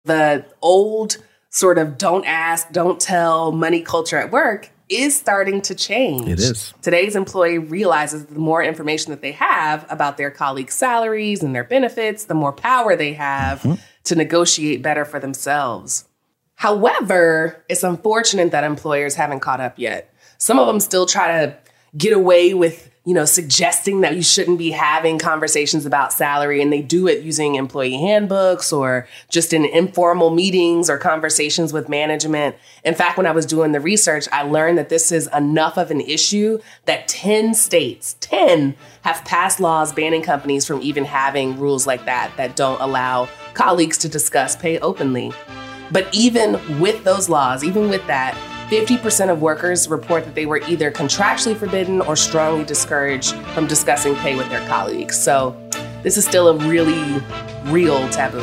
The old sort of don't ask, don't tell money culture at work is starting to change. It is. Today's employee realizes the more information that they have about their colleagues' salaries and their benefits, the more power they have to negotiate better for themselves. However, it's unfortunate that employers haven't caught up yet. Some of them still try to get away with, suggesting that you shouldn't be having conversations about salary, and they do it using employee handbooks or just in informal meetings or conversations with management. In fact, when I was doing the research, I learned that this is enough of an issue that 10 states, 10, have passed laws banning companies from even having rules like that don't allow colleagues to discuss pay openly. But even with those laws, even with that, 50% of workers report that they were either contractually forbidden or strongly discouraged from discussing pay with their colleagues. So this is still a really real taboo.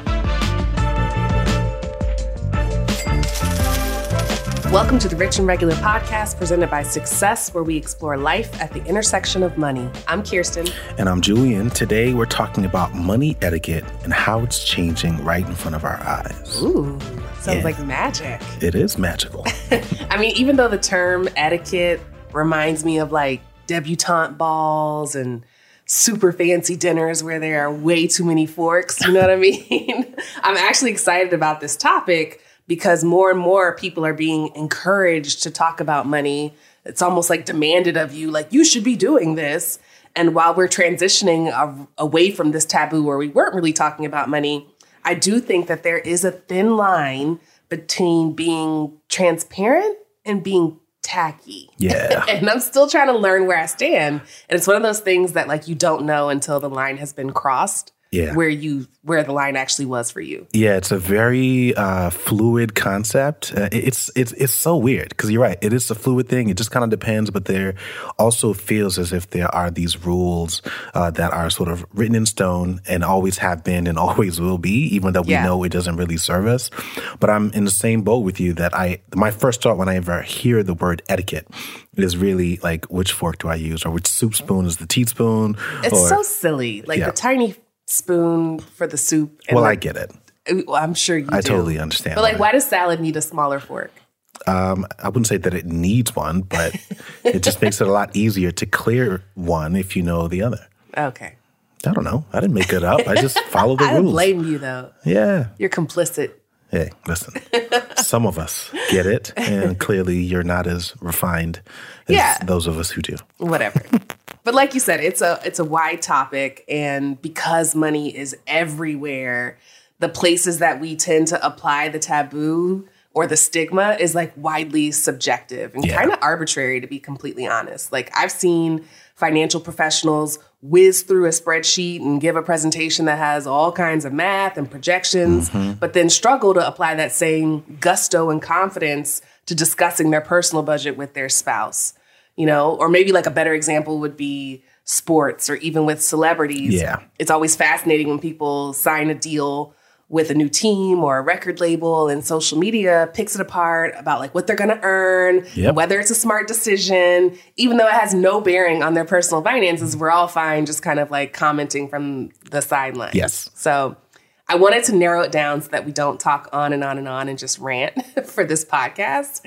Welcome to the Rich and Regular podcast presented by Success, where we explore life at the intersection of money. I'm Kirsten. And I'm Julian. Today, we're talking about money etiquette and how it's changing right in front of our eyes. Ooh, sounds like magic. It is magical. I mean, even though the term etiquette reminds me of like debutante balls and super fancy dinners where there are way too many forks, you know what I mean? I'm actually excited about this topic because more and more people are being encouraged to talk about money. It's almost like demanded of you, like you should be doing this. And while we're transitioning away from this taboo where we weren't really talking about money, I do think that there is a thin line between being transparent and being tacky. Yeah. And I'm still trying to learn where I stand. And it's one of those things that like you don't know until the line has been crossed. Yeah. Where the line actually was for you. Yeah, it's a very fluid concept. It's so weird because you're right. It is a fluid thing. It just kind of depends. But there also feels as if there are these rules that are sort of written in stone and always have been and always will be, even though we know it doesn't really serve us. But I'm in the same boat with you that my first thought when I ever hear the word etiquette is really like, which fork do I use? Or which soup spoon is the teaspoon? It's so silly. Like the tiny spoon for the soup. And I get it. I'm sure you do. I totally understand. But like, why does salad need a smaller fork? I wouldn't say that it needs one, but it just makes it a lot easier to clear one if you know the other. Okay. I don't know. I didn't make it up. I just follow the rules. I don't blame you, though. Yeah. You're complicit. Hey, listen. Some of us get it, and clearly you're not as refined as those of us who do. Whatever. But like you said, it's a wide topic, and because money is everywhere, the places that we tend to apply the taboo or the stigma is like widely subjective and kind of arbitrary, to be completely honest. Like I've seen financial professionals whiz through a spreadsheet and give a presentation that has all kinds of math and projections, but then struggle to apply that same gusto and confidence to discussing their personal budget with their spouse. Or maybe like a better example would be sports or even with celebrities. Yeah. It's always fascinating when people sign a deal with a new team or a record label and social media picks it apart about like what they're going to earn, and whether it's a smart decision, even though it has no bearing on their personal finances. We're all fine just kind of like commenting from the sidelines. Yes. So I wanted to narrow it down so that we don't talk on and on and on and just rant for this podcast.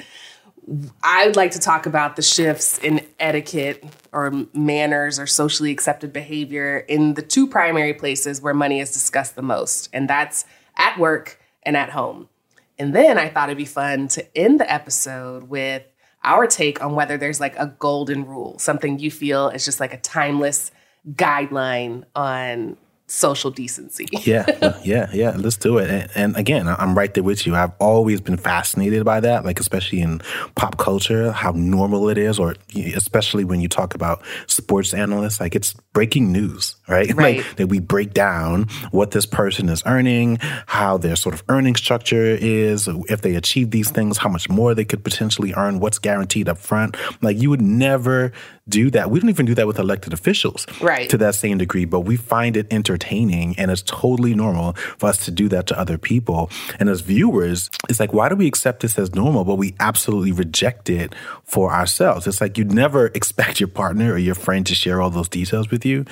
I would like to talk about the shifts in etiquette or manners or socially accepted behavior in the two primary places where money is discussed the most, and that's at work and at home. And then I thought it'd be fun to end the episode with our take on whether there's like a golden rule, something you feel is just like a timeless guideline on social decency. Yeah. Let's do it. And again, I'm right there with you. I've always been fascinated by that, like especially in pop culture, how normal it is, or especially when you talk about sports analysts, like it's breaking news, right? Like that we break down what this person is earning, how their sort of earning structure is, if they achieve these things, how much more they could potentially earn, what's guaranteed up front. Like you would never do that. We don't even do that with elected officials to that same degree, but we find it entertaining entertaining, and it's totally normal for us to do that to other people. And as viewers, it's like, why do we accept this as normal, but we absolutely reject it for ourselves? It's like you'd never expect your partner or your friend to share all those details with you,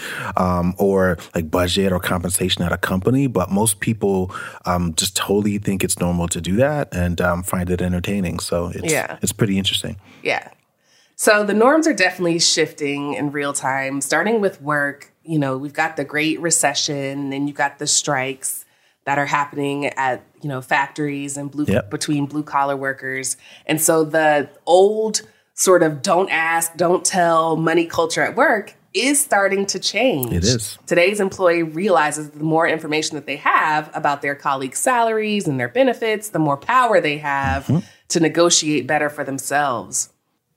or like budget or compensation at a company. But most people just totally think it's normal to do that and find it entertaining. So it's pretty interesting. Yeah. So the norms are definitely shifting in real time, starting with work. You know, we've got the Great Recession, and you've got the strikes that are happening at, you know, factories and between blue collar workers. And so the old sort of don't ask, don't tell money culture at work is starting to change. It is. Today's employee realizes the more information that they have about their colleagues' salaries and their benefits, the more power they have to negotiate better for themselves.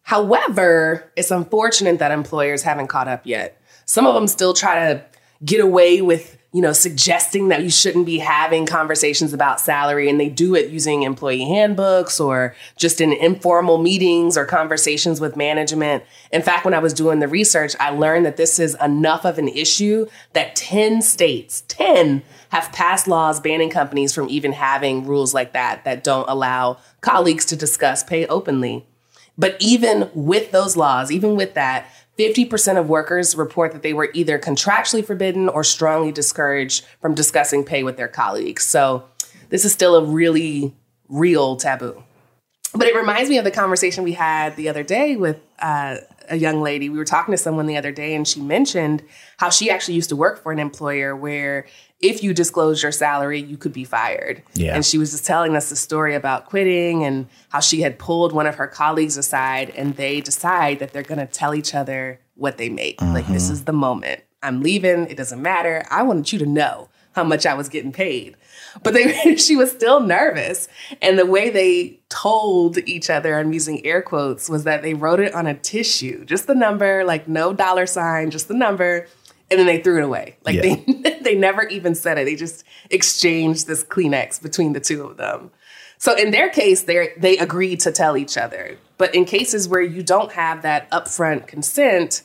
However, it's unfortunate that employers haven't caught up yet. Some of them still try to get away with, you know, suggesting that you shouldn't be having conversations about salary, and they do it using employee handbooks or just in informal meetings or conversations with management. In fact, when I was doing the research, I learned that this is enough of an issue that 10 states have passed laws banning companies from even having rules like that don't allow colleagues to discuss pay openly. But even with those laws, even with that, 50% of workers report that they were either contractually forbidden or strongly discouraged from discussing pay with their colleagues. So this is still a really real taboo. But it reminds me of the conversation we had the other day with a young lady. We were talking to someone the other day, and she mentioned how she actually used to work for an employer where if you disclosed your salary, you could be fired. Yeah. And she was just telling us the story about quitting and how she had pulled one of her colleagues aside, and they decide that they're going to tell each other what they make. Like, this is the moment. I'm leaving. It doesn't matter. I wanted you to know how much I was getting paid. But she was still nervous. And the way they told each other, I'm using air quotes, was that they wrote it on a tissue, just the number, like no dollar sign, just the number. And then they threw it away. Like they never even said it. They just exchanged this Kleenex between the two of them. So in their case, they agreed to tell each other. But in cases where you don't have that upfront consent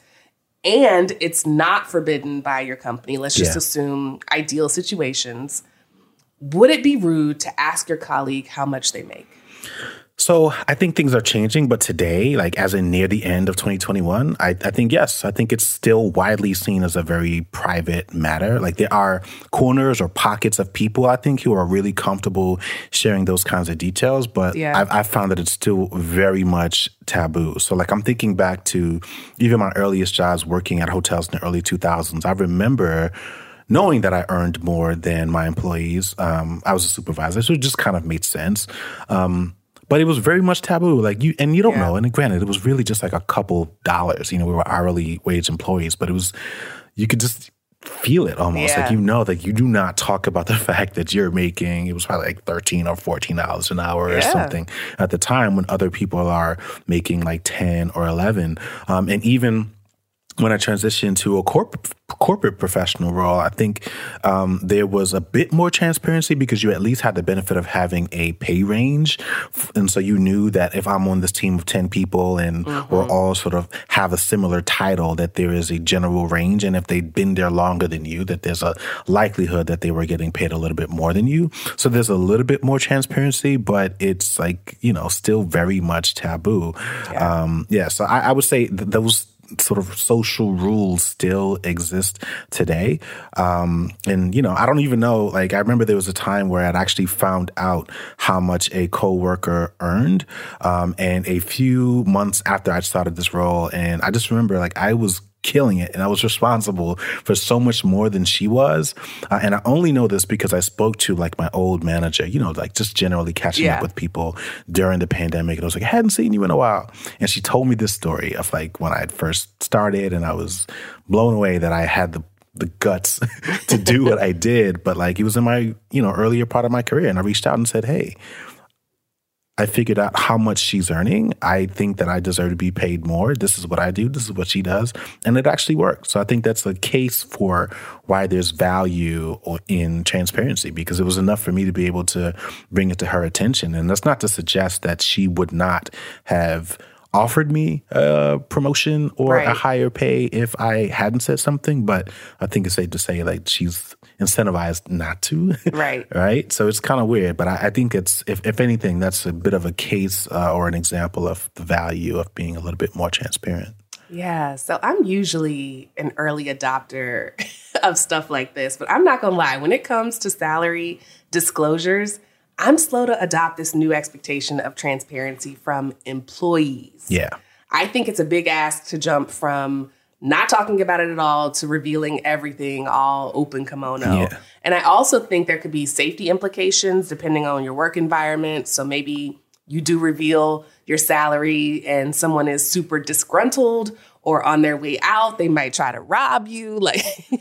and it's not forbidden by your company, let's just assume ideal situations, would it be rude to ask your colleague how much they make? So I think things are changing, but today, like as in near the end of 2021, I think yes. I think it's still widely seen as a very private matter. Like there are corners or pockets of people, I think, who are really comfortable sharing those kinds of details, but I've found that it's still very much taboo. So like I'm thinking back to even my earliest jobs working at hotels in the early 2000s. I remember knowing that I earned more than my employees. I was a supervisor, so it just kind of made sense. But it was very much taboo. Like you don't know. And granted, it was really just like a couple dollars. You know, we were hourly wage employees, but you could just feel it almost. Like, you know, that you do not talk about the fact that you're making, it was probably like $13 or $14 an hour or something at the time when other people are making like 10 or 11. And even when I transitioned to a corporate professional role, I think there was a bit more transparency because you at least had the benefit of having a pay range. And so you knew that if I'm on this team of 10 people and we're all sort of have a similar title, that there is a general range. And if they'd been there longer than you, that there's a likelihood that they were getting paid a little bit more than you. So there's a little bit more transparency, but it's like, you know, still very much taboo. So I would say those sort of social rules still exist today. And, you know, I don't even know, like, I remember there was a time where I'd actually found out how much a coworker earned. And a few months after I started this role, and I just remember, like, I was killing it. And I was responsible for so much more than she was. And I only know this because I spoke to like my old manager, you know, like just generally catching up with people during the pandemic. And I was like, I hadn't seen you in a while. And she told me this story of like when I had first started, and I was blown away that I had the guts to do what I did. But like it was in my, you know, earlier part of my career. And I reached out and said, hey, I figured out how much she's earning. I think that I deserve to be paid more. This is what I do. This is what she does. And it actually worked. So I think that's a case for why there's value in transparency, because it was enough for me to be able to bring it to her attention. And that's not to suggest that she would not have offered me a promotion or a higher pay if I hadn't said something. But I think it's safe to say like she's incentivized not to. Right. Right. So it's kind of weird. But I think it's, if anything, that's a bit of a case or an example of the value of being a little bit more transparent. Yeah. So I'm usually an early adopter of stuff like this, but I'm not going to lie. When it comes to salary disclosures, I'm slow to adopt this new expectation of transparency from employees. Yeah. I think it's a big ask to jump from not talking about it at all to revealing everything all open kimono. Yeah. And I also think there could be safety implications depending on your work environment. So maybe you do reveal your salary and someone is super disgruntled or on their way out, they might try to rob you. Like,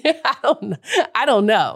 I don't know.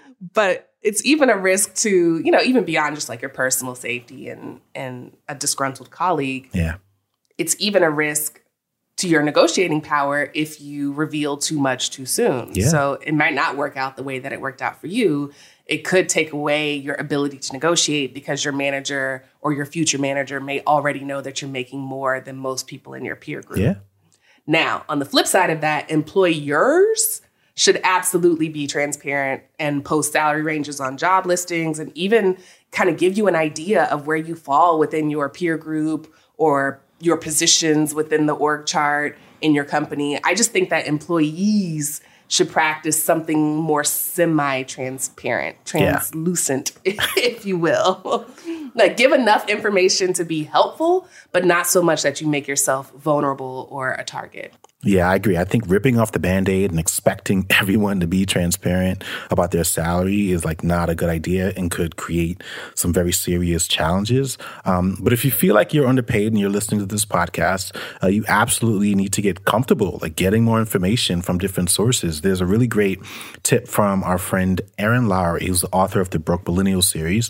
But it's even a risk to, even beyond just like your personal safety and a disgruntled colleague. Yeah. It's even a risk to your negotiating power if you reveal too much too soon. Yeah. So it might not work out the way that it worked out for you. It could take away your ability to negotiate because your manager or your future manager may already know that you're making more than most people in your peer group. Yeah. Now, on the flip side of that, employers should absolutely be transparent and post salary ranges on job listings and even kind of give you an idea of where you fall within your peer group or your positions within the org chart in your company. I just think that employees should practice something more semi-transparent, translucent, if you will. Like, give enough information to be helpful, but not so much that you make yourself vulnerable or a target. Yeah, I agree. I think ripping off the Band-Aid and expecting everyone to be transparent about their salary is like not a good idea and could create some very serious challenges. But if you feel like you're underpaid and you're listening to this podcast, you absolutely need to get comfortable, like getting more information from different sources. There's a really great tip from our friend Erin Lowry, who's the author of the Broke Millennial series.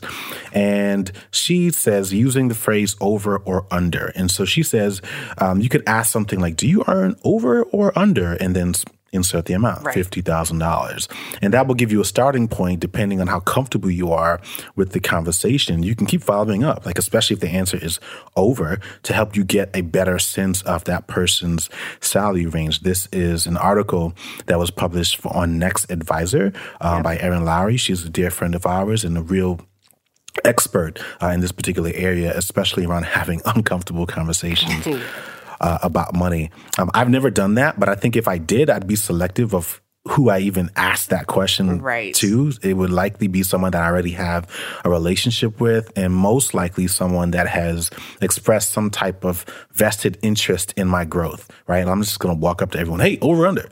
And she says using the phrase over or under. And so she says you could ask something like, do you earn over or under, and then insert the amount, right. $50,000. And that will give you a starting point depending on how comfortable you are with the conversation. You can keep following up, like especially if the answer is over, to help you get a better sense of that person's salary range. This is an article that was published on Next Advisor by Erin Lowry. She's a dear friend of ours and a real expert in this particular area, especially around having uncomfortable conversations about money. I've never done that, but I think if I did, I'd be selective of who I even asked that question to. It would likely be someone that I already have a relationship with, and most likely someone that has expressed some type of vested interest in my growth, right? And I'm just going to walk up to everyone, hey, over, under,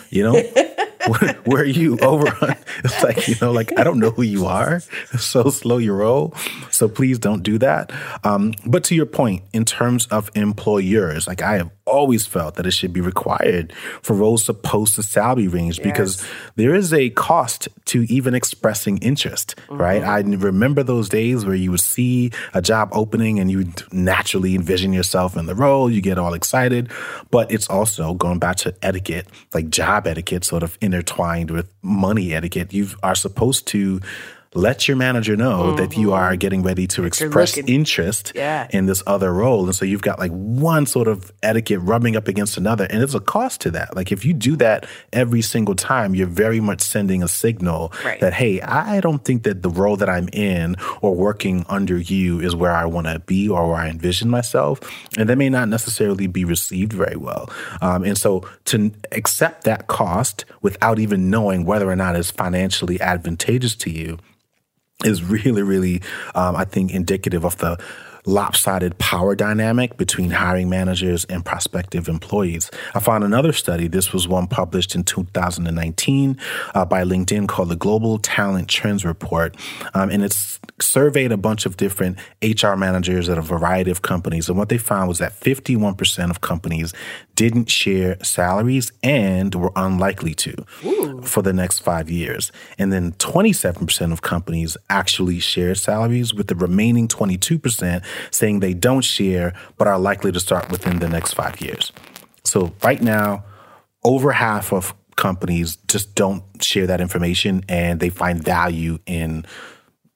where are you over? It's like, I don't know who you are. So slow your roll. So please don't do that. But to your point, in terms of employers, like I have always felt that it should be required for roles to post a salary range because there is a cost to even expressing interest, right? I remember those days where you would see a job opening and you would naturally envision yourself in the role. You get all excited, but it's also going back to etiquette, like job etiquette, sort of intertwined with money etiquette. You are supposed to let your manager know that you are getting ready to express interest in this other role. And so you've got like one sort of etiquette rubbing up against another. And there's a cost to that. Like if you do that every single time, you're very much sending a signal that, hey, I don't think that the role that I'm in or working under you is where I want to be or where I envision myself. And that may not necessarily be received very well. And so to accept that cost without even knowing whether or not it's financially advantageous to you is really, really, I think, indicative of the lopsided power dynamic between hiring managers and prospective employees. I found another study. This was one published in 2019 by LinkedIn called the Global Talent Trends Report. And it's surveyed a bunch of different HR managers at a variety of companies. And what they found was that 51% of companies didn't share salaries and were unlikely to for the next 5 years. And then 27% of companies actually shared salaries, with the remaining 22% saying they don't share but are likely to start within the next 5 years. So right now, over half of companies just don't share that information, and they find value in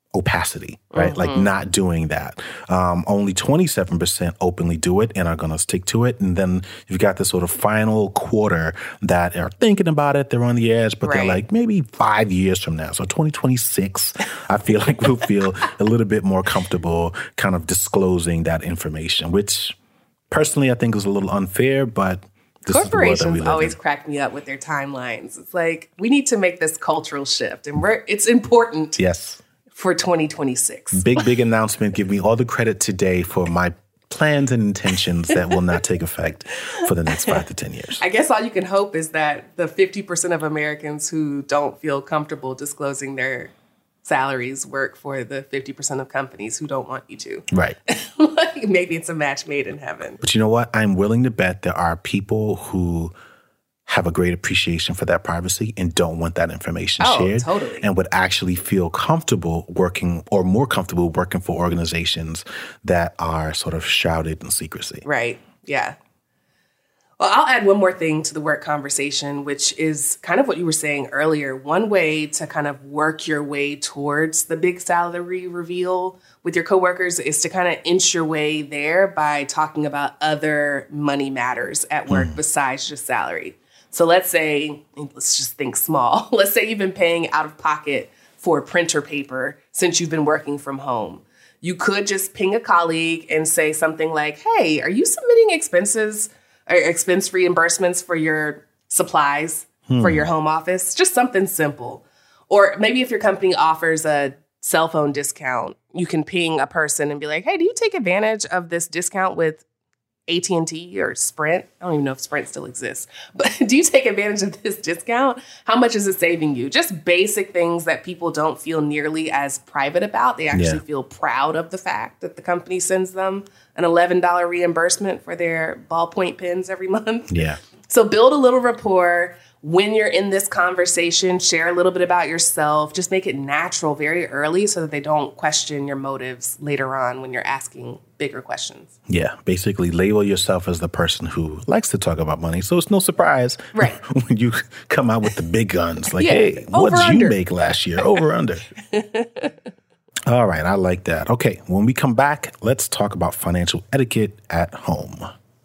opacity, right? Like not doing that. Only 27% openly do it and are going to stick to it. And then you've got this sort of final quarter that are thinking about it. They're on the edge, but they're like maybe 5 years from now. So 2026, I feel like we'll feel a little bit more comfortable kind of disclosing that information, which personally I think is a little unfair, but corporations always crack me up with their timelines. It's like, we need to make this cultural shift, and it's important. Yes. For 2026. Big announcement. Give me all the credit today for my plans and intentions that will not take effect for the next 5 to 10 years. I guess all you can hope is that the 50% of Americans who don't feel comfortable disclosing their salaries work for the 50% of companies who don't want you to. Right. Like, maybe it's a match made in heaven. But you know what? I'm willing to bet there are people who have a great appreciation for that privacy and don't want that information shared. Totally. And would actually feel comfortable working or more comfortable working for organizations that are sort of shrouded in secrecy. Right. Yeah. Well, I'll add one more thing to the work conversation, which is kind of what you were saying earlier. One way to kind of work your way towards the big salary reveal with your coworkers is to kind of inch your way there by talking about other money matters at work besides just salary. So let's just think small. Let's say you've been paying out of pocket for printer paper since you've been working from home. You could just ping a colleague and say something like, hey, are you submitting expense reimbursements for your supplies for your home office? Just something simple. Or maybe if your company offers a cell phone discount, you can ping a person and be like, hey, do you take advantage of this discount with AT&T or Sprint? I don't even know if Sprint still exists. But do you take advantage of this discount? How much is it saving you? Just basic things that people don't feel nearly as private about. They actually feel proud of the fact that the company sends them an $11 reimbursement for their ballpoint pens every month. Yeah. So build a little rapport. When you're in this conversation, share a little bit about yourself. Just make it natural very early so that they don't question your motives later on when you're asking bigger questions. Yeah, basically label yourself as the person who likes to talk about money. So it's no surprise when you come out with the big guns. Like, hey, what did you make last year? Over, under. All right, I like that. Okay, when we come back, let's talk about financial etiquette at home.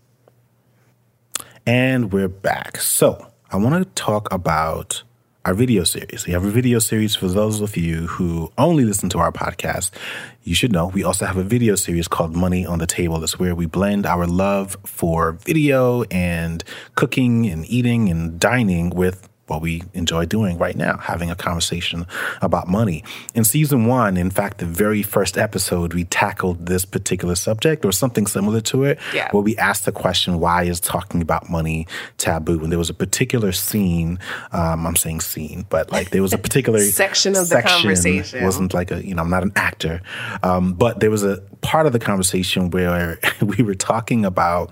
And we're back. So I want to talk about our video series. We have a video series for those of you who only listen to our podcast. You should know we also have a video series called Money on the Table. It's where we blend our love for video and cooking and eating and dining with what we enjoy doing right now, having a conversation about money. In season 1, in fact, the very first episode, we tackled this particular subject or something similar to it, where we asked the question, why is talking about money taboo? And there was a particular scene, I'm saying scene, but like there was a particular section of the conversation. It wasn't like I'm not an actor, but there was a part of the conversation where we were talking about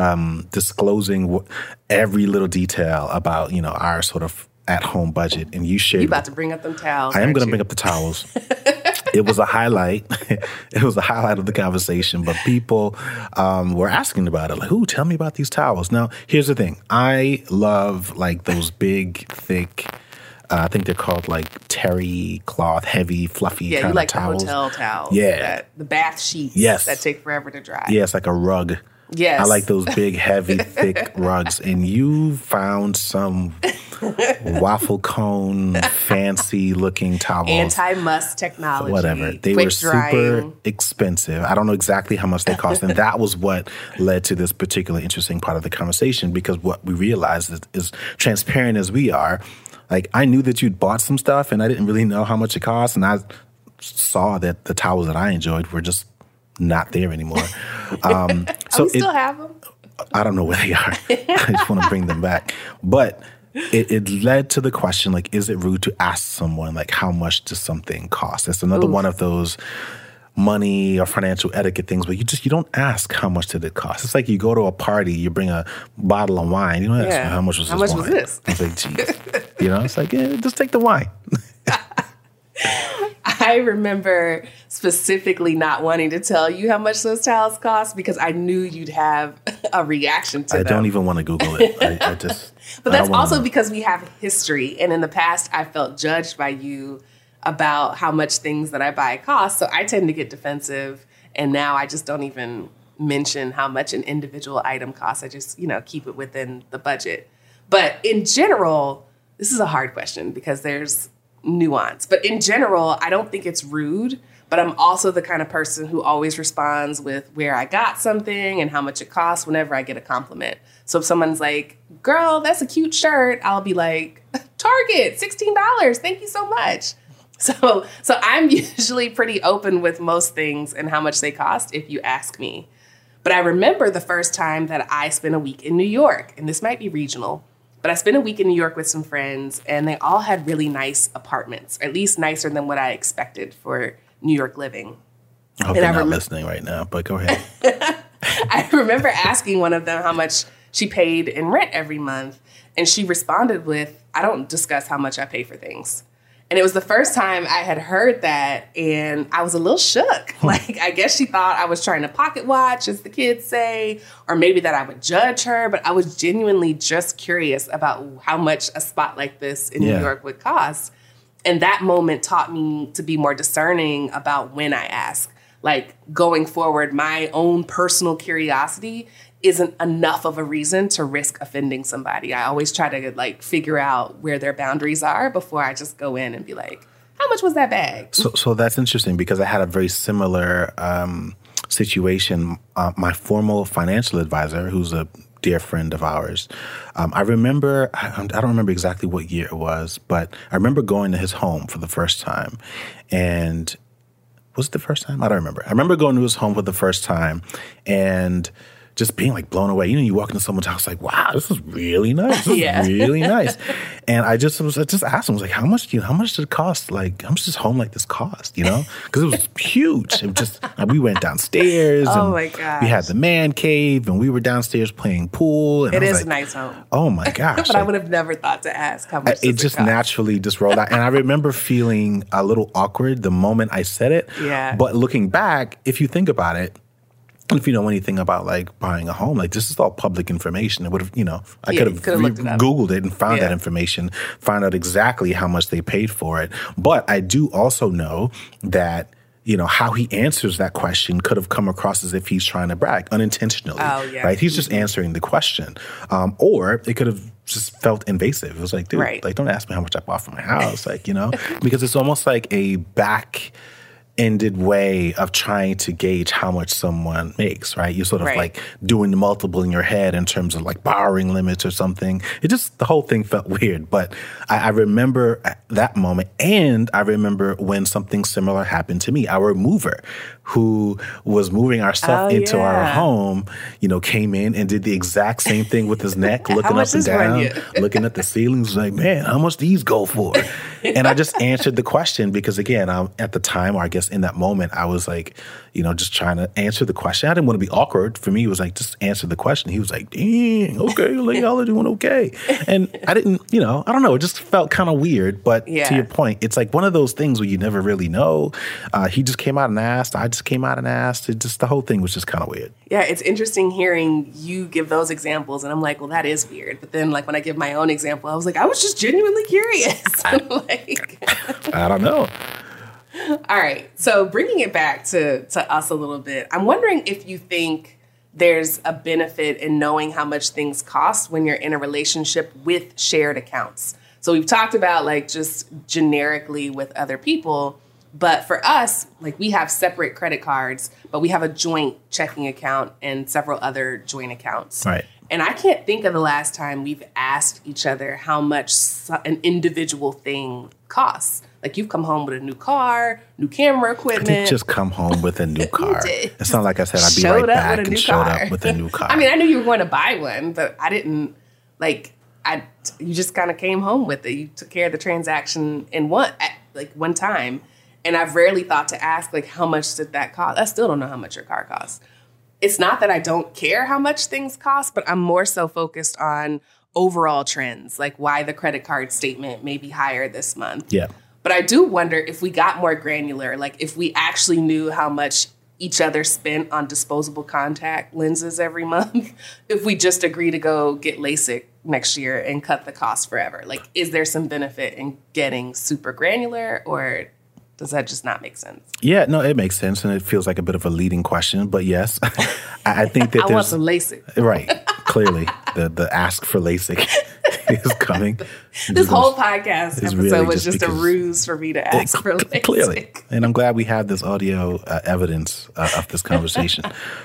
disclosing every little detail about, our sort of at-home budget. And you shared... You about to bring up them towels. I am going to bring up the towels. It was a highlight. It was a highlight of the conversation, but people were asking about it. Like, ooh, tell me about these towels. Now, here's the thing. I love like those big, thick... I think they're called like terry cloth, heavy, fluffy kind of towels. Yeah, you like the hotel towels. Yeah. The bath sheets that take forever to dry. Yeah, it's like a rug. Yes. I like those big, heavy, thick rugs. And you found some waffle cone, fancy-looking towels. Anti-muss technology. Whatever. They were super expensive. I don't know exactly how much they cost. And that was what led to this particular interesting part of the conversation, because what we realized is transparent as we are, like, I knew that you'd bought some stuff, and I didn't really know how much it cost, and I saw that the towels that I enjoyed were just not there anymore. So we still have them? I don't know where they are. I just want to bring them back. But it led to the question, like, is it rude to ask someone, like, how much does something cost? That's another one of those money or financial etiquette things where you don't ask how much did it cost. It's like you go to a party, you bring a bottle of wine, you don't ask how much was this wine? Was this? It's like, geez. It's like, just take the wine. I remember specifically not wanting to tell you how much those towels cost because I knew you'd have a reaction to them. I don't even want to Google it. But that's also because we have history. And in the past, I felt judged by you about how much things that I buy cost. So I tend to get defensive. And now I just don't even mention how much an individual item costs. I just, keep it within the budget. But in general, this is a hard question because there's nuance. But in general, I don't think it's rude. But I'm also the kind of person who always responds with where I got something and how much it costs whenever I get a compliment. So if someone's like, girl, that's a cute shirt, I'll be like, Target, $16. Thank you so much. So I'm usually pretty open with most things and how much they cost if you ask me. But I remember the first time that I spent a week in New York, and this might be regional, but I spent a week in New York with some friends, and they all had really nice apartments, or at least nicer than what I expected for New York living. I hope they're not listening right now, but go ahead. I remember asking one of them how much she paid in rent every month, and she responded with, I don't discuss how much I pay for things. And it was the first time I had heard that, and I was a little shook. Like, I guess she thought I was trying to pocket watch, as the kids say, or maybe that I would judge her, but I was genuinely just curious about how much a spot like this in New York would cost. And that moment taught me to be more discerning about when I ask. Like, going forward, my own personal curiosity isn't enough of a reason to risk offending somebody. I always try to figure out where their boundaries are before I just go in and be like, how much was that bag? So that's interesting because I had a very similar situation. My formal financial advisor, who's a dear friend of ours, I remember, I don't remember exactly what year it was, but I remember going to his home for the first time. And was it the first time? I don't remember. I remember going to his home for the first time and just being blown away. You walk into someone's house wow, this is really nice. This is really nice. And I just asked him, I was how much did it cost? How much does home like this cost? Because it was huge. It was just, we went downstairs. Oh and my gosh. We had the man cave and we were downstairs playing pool. And it is a nice home. Oh my gosh. But I would have never thought to ask how much it just cost? Naturally just rolled out. And I remember feeling a little awkward the moment I said it. Yeah. But looking back, if you think about it, if you know anything about buying a home, this is all public information. It would have, I could have Googled it and found that information, found out exactly how much they paid for it. But I do also know that, how he answers that question could have come across as if he's trying to brag unintentionally. Oh, yeah. Right? He's just answering the question. Or it could have just felt invasive. It was dude, right. Don't ask me how much I bought for my house. Because it's almost like a back-ended way of trying to gauge how much someone makes, right? You're sort of doing the multiple in your head in terms of borrowing limits or something. The whole thing felt weird. But I remember that moment, and I remember when something similar happened to me. Our mover, who was moving our stuff into our home, came in and did the exact same thing with his neck, looking up and down, looking at the ceilings, man, how much these go for? And I just answered the question because, again, at the time, or I guess in that moment, I was just trying to answer the question. I didn't want to be awkward. For me, it was just answer the question. He was like, dang, okay, y'all are doing okay. And I didn't, I don't know. It just felt kind of weird. But to your point, it's one of those things where you never really know. He just came out and asked. I just came out and asked. The whole thing was just kind of weird. Yeah, it's interesting hearing you give those examples. And I'm like, well, that is weird. But then when I give my own example, I was like, I was just genuinely curious. I don't know. All right. So bringing it back to us a little bit, I'm wondering if you think there's a benefit in knowing how much things cost when you're in a relationship with shared accounts. So we've talked about just generically with other people, but for us, we have separate credit cards, but we have a joint checking account and several other joint accounts. Right. And I can't think of the last time we've asked each other how much an individual thing costs. You've come home with a new car, new camera equipment. I didn't just come home with a new car. It's not like I said I'd be right back and showed up with a new car. I mean, I knew you were going to buy one, but I didn't, you just kind of came home with it. You took care of the transaction in one time. And I've rarely thought to ask, how much did that cost? I still don't know how much your car costs. It's not that I don't care how much things cost, but I'm more so focused on overall trends, why the credit card statement may be higher this month. Yeah. But I do wonder if we got more granular, if we actually knew how much each other spent on disposable contact lenses every month, if we just agree to go get LASIK next year and cut the cost forever. Is there some benefit in getting super granular, or does that just not make sense? Yeah, no, it makes sense, and it feels like a bit of a leading question. But yes, I think that I want some LASIK. Right, clearly, the ask for LASIK is coming. This whole podcast episode really was just a ruse for me to ask for LASIK. Clearly, and I'm glad we have this audio evidence of this conversation.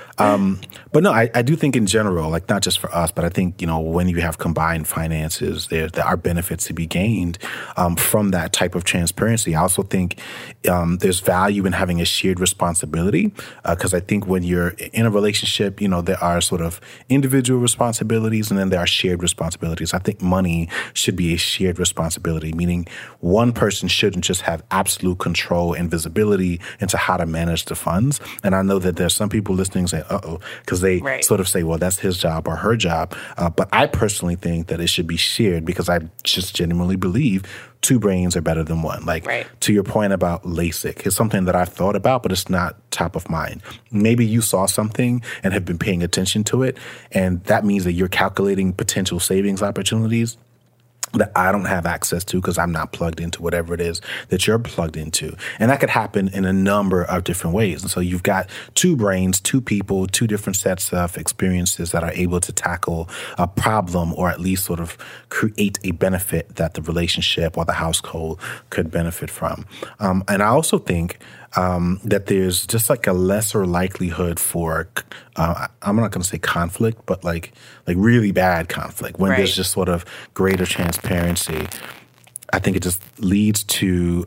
But no, I do think in general, like not just for us, but I think, when you have combined finances, there are benefits to be gained from that type of transparency. I also think there's value in having a shared responsibility because I think when you're in a relationship, there are sort of individual responsibilities and then there are shared responsibilities. I think money should be a shared responsibility, meaning one person shouldn't just have absolute control and visibility into how to manage the funds. And I know that there's some people listening saying, because they sort of say, well, that's his job or her job. But I personally think that it should be shared because I just genuinely believe two brains are better than one. To your point about LASIK, it's something that I've thought about, but it's not top of mind. Maybe you saw something and have been paying attention to it, and that means that you're calculating potential savings opportunities that I don't have access to because I'm not plugged into whatever it is that you're plugged into. And that could happen in a number of different ways. And so you've got two brains, two people, two different sets of experiences that are able to tackle a problem or at least sort of create a benefit that the relationship or the household could benefit from. And I also think that there's just like a lesser likelihood for, I'm not going to say conflict, but like really bad conflict when there's just sort of greater transparency. I think it just leads to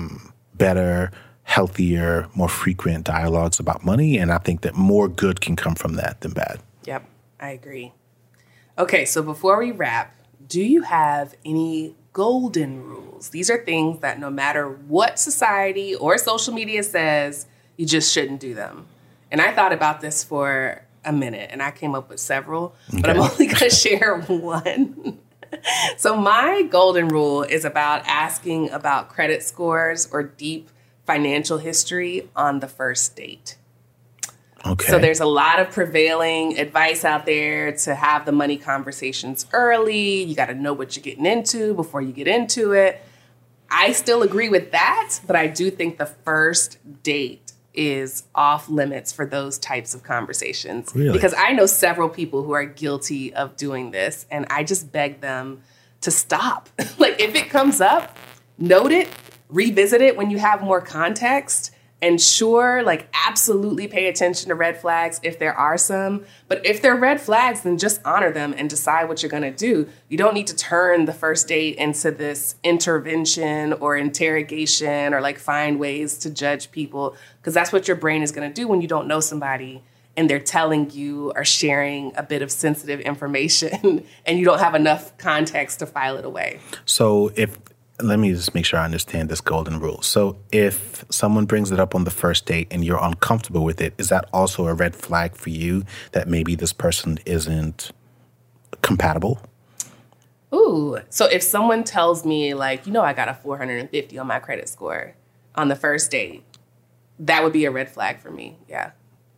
better, healthier, more frequent dialogues about money. And I think that more good can come from that than bad. Yep, I agree. Okay, so before we wrap, do you have any golden rules? These are things that no matter what society or social media says, you just shouldn't do them. And I thought about this for a minute, and I came up with several, but I'm only going to share one. So my golden rule is about asking about credit scores or deep financial history on the first date. Okay. So there's a lot of prevailing advice out there to have the money conversations early. You got to know what you're getting into before you get into it. I still agree with that, but I do think the first date is off limits for those types of conversations. Really? Because I know several people who are guilty of doing this, and I just beg them to stop. Like, if it comes up, note it, revisit it when you have more context. And sure, absolutely pay attention to red flags if there are some. But if they're red flags, then just honor them and decide what you're going to do. You don't need to turn the first date into this intervention or interrogation or find ways to judge people, because that's what your brain is going to do when you don't know somebody and they're telling you or sharing a bit of sensitive information and you don't have enough context to file it away. So let me just make sure I understand this golden rule. So if someone brings it up on the first date and you're uncomfortable with it, is that also a red flag for you that maybe this person isn't compatible? Ooh, so if someone tells me I got a 450 on my credit score on the first date, that would be a red flag for me. Yeah.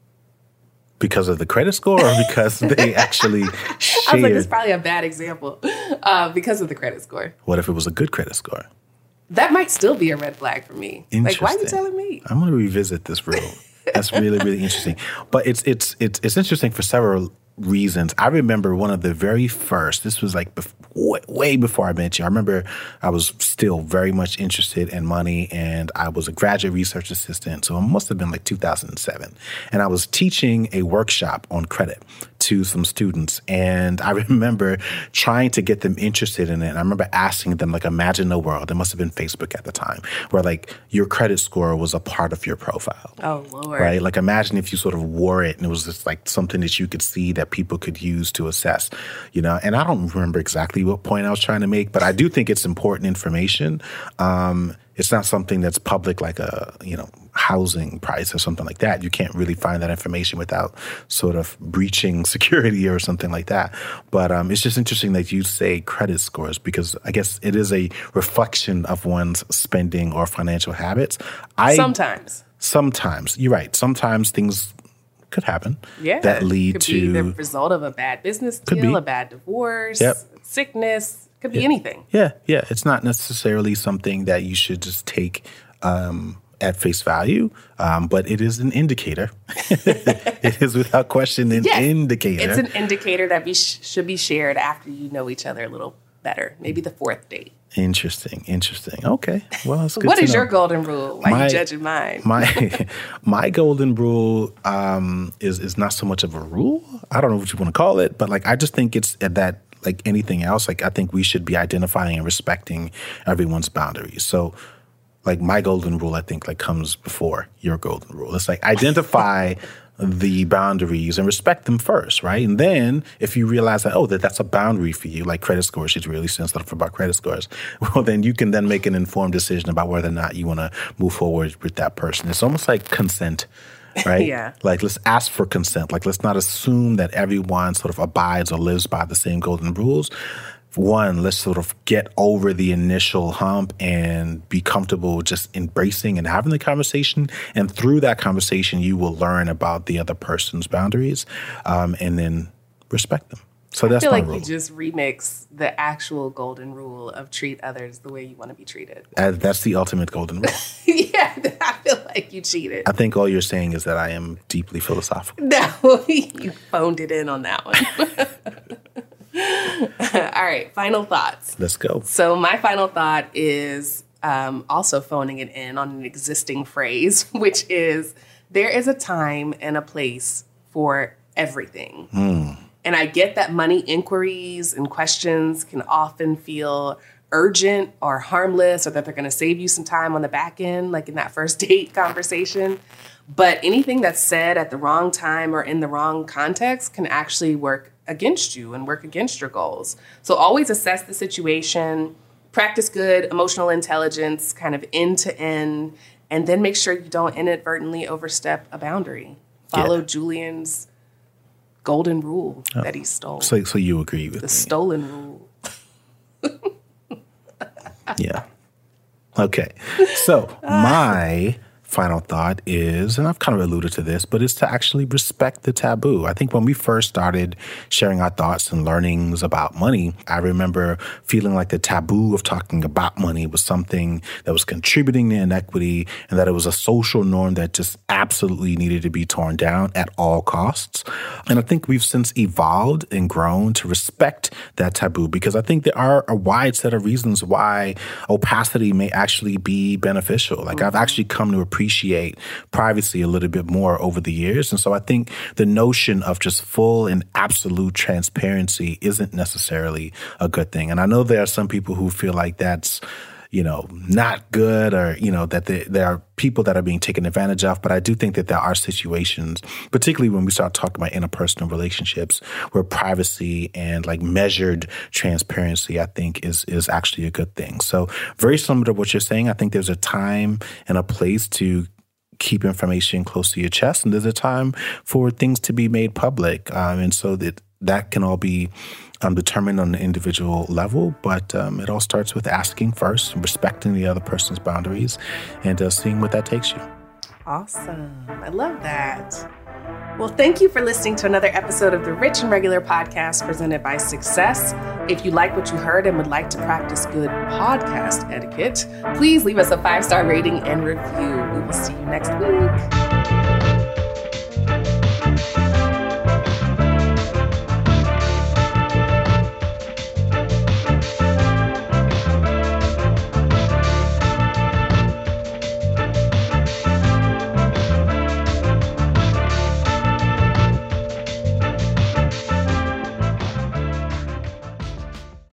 Because of the credit score or because they actually shared? I was like, it's probably a bad example. Because of the credit score. What if it was a good credit score? That might still be a red flag for me. Why are you telling me? I'm going to revisit this rule. That's really, really interesting. But it's interesting for several reasons. I remember one of the very first, this was way before I met you. I remember I was still very much interested in money and I was a graduate research assistant. So it must have been 2007. And I was teaching a workshop on credit to some students. And I remember trying to get them interested in it. And I remember asking them, imagine a world, it must have been Facebook at the time, where your credit score was a part of your profile. Oh, Lord. Right? Imagine if you sort of wore it and it was just something that you could see that people could use to assess, And I don't remember exactly what point I was trying to make, but I do think it's important information. It's not something that's public like a, housing price or something like that. You can't really find that information without sort of breaching security or something like that. But it's just interesting that you say credit scores because I guess it is a reflection of one's spending or financial habits. Sometimes. You're right. Sometimes things could happen that lead to... Could be the result of a bad business deal, a bad divorce, sickness. Could be anything. Yeah. It's not necessarily something that you should just take at face value, but it is an indicator. It is without question an indicator. It's an indicator that should be shared after you know each other a little better, maybe the fourth date. Interesting. Okay. Well, that's good. What is your golden rule? Why are you judging mine? My golden rule is not so much of a rule. I don't know what you want to call it, but like I just think it's that like anything else. Like I think we should be identifying and respecting everyone's boundaries. So like my golden rule, I think like comes before your golden rule. It's like identify the boundaries and respect them first, right? And then if you realize that, that's a boundary for you, like credit scores, she's really sensitive about credit scores, well, then you can then make an informed decision about whether or not you want to move forward with that person. It's almost like consent, right? Yeah. Like let's ask for consent. Like let's not assume that everyone sort of abides or lives by the same golden rules. One, let's sort of get over the initial hump and be comfortable just embracing and having the conversation. And through that conversation, you will learn about the other person's boundaries and then respect them. So that's my rule. I feel like you just remix the actual golden rule of treat others the way you want to be treated. That's the ultimate golden rule. Yeah, I feel like you cheated. I think all you're saying is that I am deeply philosophical. No, you phoned it in on that one. All right, final thoughts. Let's go. So my final thought is also phoning it in on an existing phrase, which is there is a time and a place for everything. And I get that money inquiries and questions can often feel urgent or harmless, or that they're going to save you some time on the back end, like in that first date conversation. But anything that's said at the wrong time or in the wrong context can actually work against you and work against your goals. So always assess the situation, practice good emotional intelligence, kind of end to end, and then make sure you don't inadvertently overstep a boundary. Follow Julian's golden rule that he stole. So you agree with the stolen rule. Yeah. Okay. So my final thought is, and I've kind of alluded to this, but it's to actually respect the taboo. I think when we first started sharing our thoughts and learnings about money, I remember feeling like the taboo of talking about money was something that was contributing to inequity and that it was a social norm that just absolutely needed to be torn down at all costs. And I think we've since evolved and grown to respect that taboo because I think there are a wide set of reasons why opacity may actually be beneficial. Like I've actually come to appreciate privacy a little bit more over the years. And so I think the notion of just full and absolute transparency isn't necessarily a good thing. And I know there are some people who feel like that's, not good or, that there are people that are being taken advantage of. But I do think that there are situations, particularly when we start talking about interpersonal relationships, where privacy and like measured transparency, I think is actually a good thing. So very similar to what you're saying, I think there's a time and a place to keep information close to your chest, and there's a time for things to be made public. And so that can all be determined on an individual level, but it all starts with asking first, respecting the other person's boundaries, and seeing what that takes you. Awesome. I love that. Well, thank you for listening to another episode of the Rich and Regular podcast presented by Success. If you like what you heard and would like to practice good podcast etiquette, please leave us a 5-star rating and review. We will see you next week.